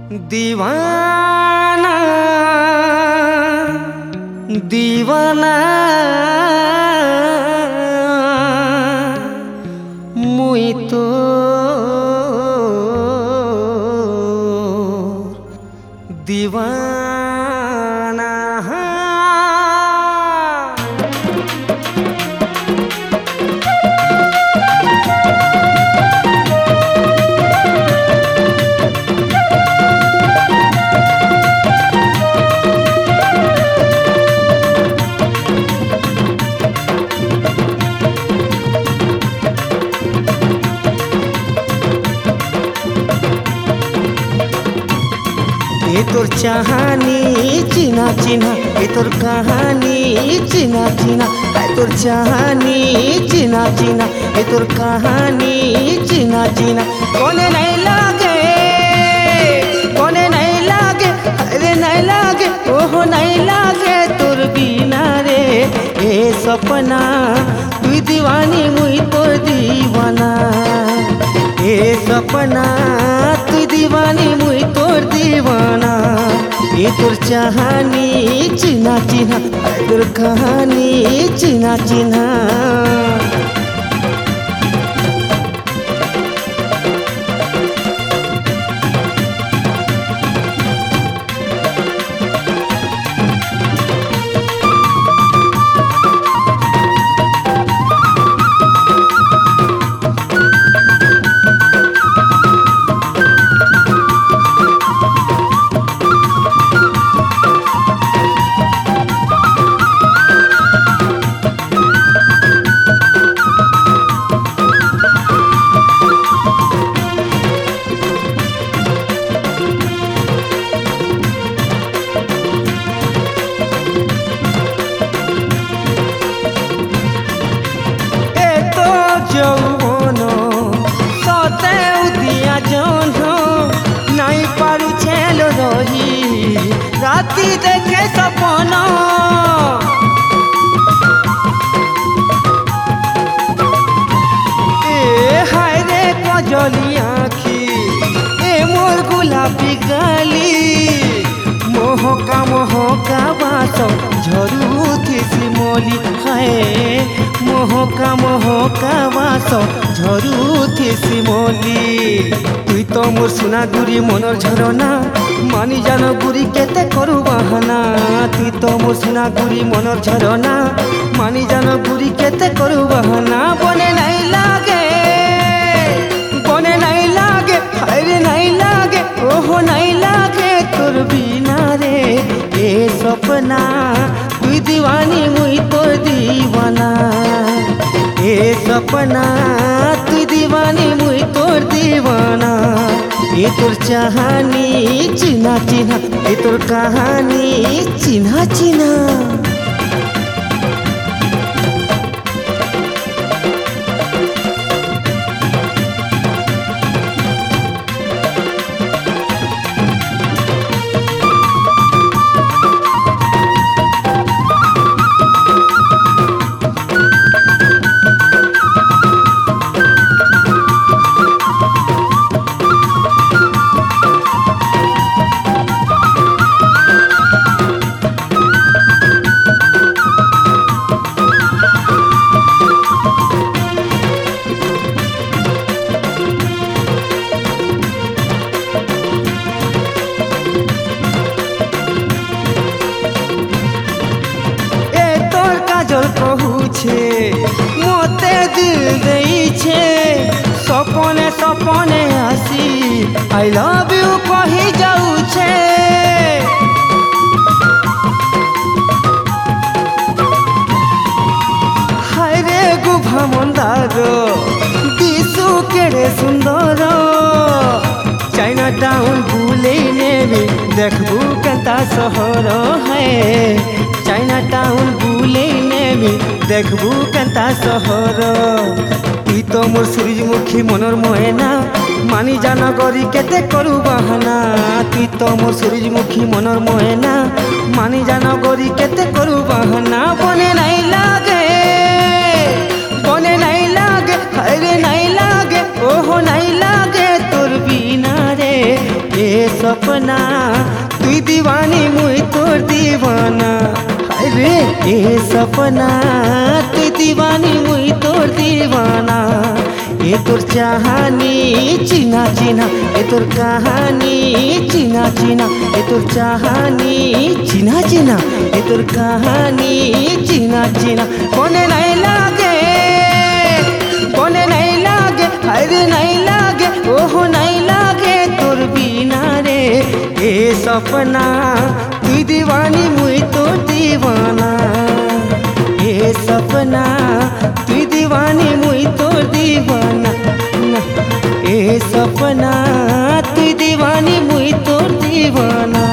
दीवाना दीवाना मुई तो दीवाना। ये तोर चाहनी चिना चिना, ये तोर कहानी चिना चिना, ये तोर चाहनी चिना चिना, ये तोर कहानी चिना चिना। कोने नहीं लागे, कोने नहीं लागे, अरे नहीं लागे, ओहो नहीं लागे तोर बिना रे। ए सपना तू दीवानी मुई तोर दीवाना, ए सपना तू दीवानी मुई तोर दीवाना। ये तोर चाहनी चिना चिना, तोर कहानी चिना चिना। যৌবন সতে উদিয়া জন নাই পারু ছেল রহি রাতি দেখে সপন। এ হায় রে কজলি আখি, এ মোর গোলাপি গালি, মোহকা মোহকা বাস ঝরুথি শিমলি। হায় মোহকা মোহকা বাস ঝরুথি শিমলি। তুই তো মোর সোনা গুরি মনর ঝরনা, মানি জানো গুরি কেতে করু বাহানা। তুই তো মোর সোনা গুরি মনর ঝরনা, মানি জানো গুরি কেতে করু বাহানা। বনে নাই লাগে, বনে নাই লাগে, হায়রে নাই লাগে, ওহো নাই লাগে তোর বিনা রে। এ সপনা তুই दीवानी मुई तोर दीवाना, ए सपना तू दीवानी मुई तोर दीवाना। ये तोर चाहनी चिना चिना, ये तोर कहानी चिना चिना। কাজল কহুছে মতে দিল দেইছে, সপনে সপনে আসি আই লাভ ইউ কহি যাউছে। হায় রে গুভা মন্দার দিশু কেড়ে সুন্দর। চাইনা টাউন বুলেই নেবি দেখবু কেতা শহর। হ্যাঁ চাইনা টাউন বুলেই নেবি দেখবু কেতা শহর। তুই তো মোর সূর্যমুখী মনর ময়না, মানি জানা গরি কেতে করু বাহানা। তুই তো মোর সূর্যমুখী মনর ময়না, মানি জানা গরি কেতে করু বাহানা। বনে নাই লাগে, বনে নাই লাগে, হায়রে নাই লাগে, ওহো নাই লাগে তোর বিনা রে। सपना तुई दीवानी मुई तोर दीवाना। अरे ए सपना तुई दीवानी मुई तोर दीवाना। ए तोर चाहनी चिना चिना, ए तोर कहानी चिना चिना, ए तोर चाहनी चिना चिना, ए तोर कहानी चिना चिना। कोने नहीं लागे, कोने नहीं लागे, अरे नहीं लागे, ओहो नहीं लागे तोर बिना रे। ए सपना तुई दीवानी मुई तोर दीवाना। ए सपना तुई दीवानी मुई तोर दीवाना। ए सपना तुई दीवानी मुई तोर दीवाना।